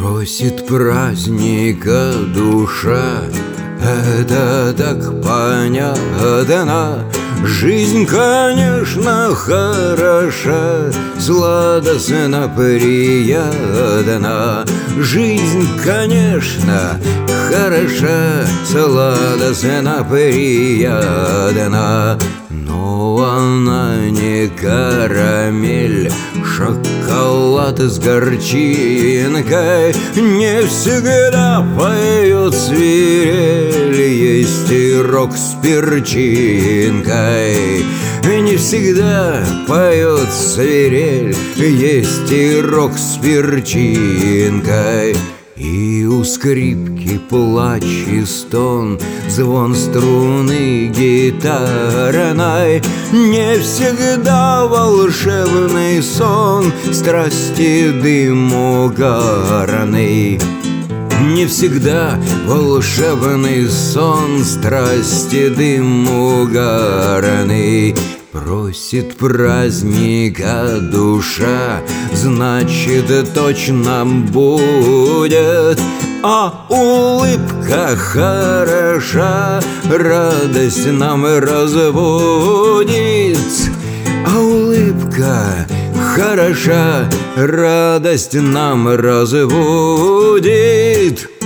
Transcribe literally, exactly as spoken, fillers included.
Просит праздника душа, это так понятно. Жизнь, конечно, хороша, сладостно приятна. Жизнь, конечно, хороша, сладостно приятна. Но она не карамель, шоколад с горчинкой. Не всегда поет свирель, есть и рок с перчинкой. Не всегда поет свирель, есть и рок с перчинкой. И у скрипки плач и стон, звон струны гитарной. Не всегда волшебный сон, страсти дым угарный. Не всегда волшебный сон, страсти дым угарный. Просит праздника душа, значит, точно будет. А улыбка хороша, радость нам разбудит. А улыбка хороша, радость нам разбудит.